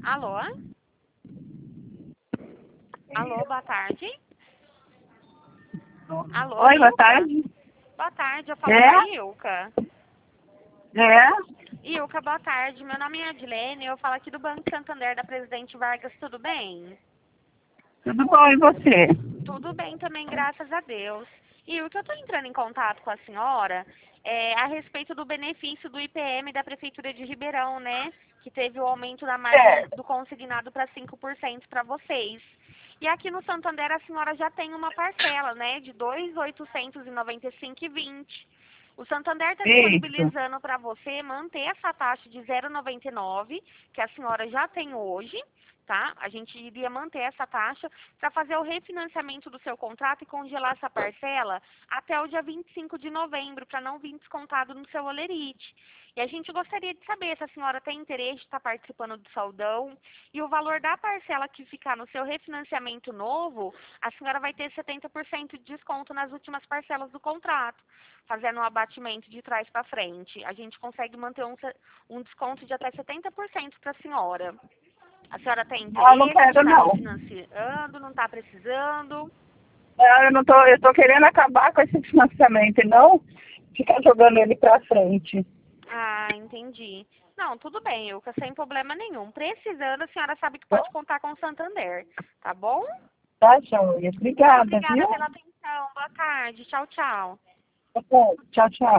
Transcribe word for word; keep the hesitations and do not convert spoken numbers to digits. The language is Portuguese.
Alô? Alô, boa tarde. Alô, Oi, boa Ilka? tarde. Boa tarde, eu falo É? com a Ilka. É? Ilka, boa tarde. Meu nome é Adilene, eu falo aqui do Banco Santander da Presidente Vargas, tudo bem? Tudo bom, e você? Tudo bem também, graças a Deus. Ilka, eu estou entrando em contato com a senhora é, a respeito do benefício do I P M da Prefeitura de Ribeirão, né? Que teve o aumento da margem É. do consignado para cinco por cento para vocês. E aqui no Santander a senhora já tem uma parcela, né? De dois mil oitocentos e noventa e cinco reais e vinte. O Santander está Isso. disponibilizando para você manter essa taxa de zero vírgula noventa e nove, que a senhora já tem hoje, tá? A gente iria manter essa taxa para fazer o refinanciamento do seu contrato e congelar essa parcela até o dia vinte e cinco de novembro, para não vir descontado no seu olerite. E a gente gostaria de saber se a senhora tem interesse de estar participando do saldão e o valor da parcela que ficar no seu refinanciamento novo, a senhora vai ter setenta por cento de desconto nas últimas parcelas do contrato, fazendo um abatimento de trás para frente. A gente consegue manter um, um desconto de até setenta por cento para a senhora. A senhora tem Ah, não interesse de quero estar não. refinanciando, não está precisando? Ah, eu não tô, eu tô querendo acabar com esse financiamento e não ficar jogando ele pra frente. Ah, entendi. Não, tudo bem, Ilka, sem problema nenhum. Precisando, a senhora sabe que Tá, pode contar com o Santander, tá bom? tá, joia. Muito Obrigada, obrigada viu? pela atenção. Boa tarde. Tchau, tchau. Tá bom. Tchau, tchau.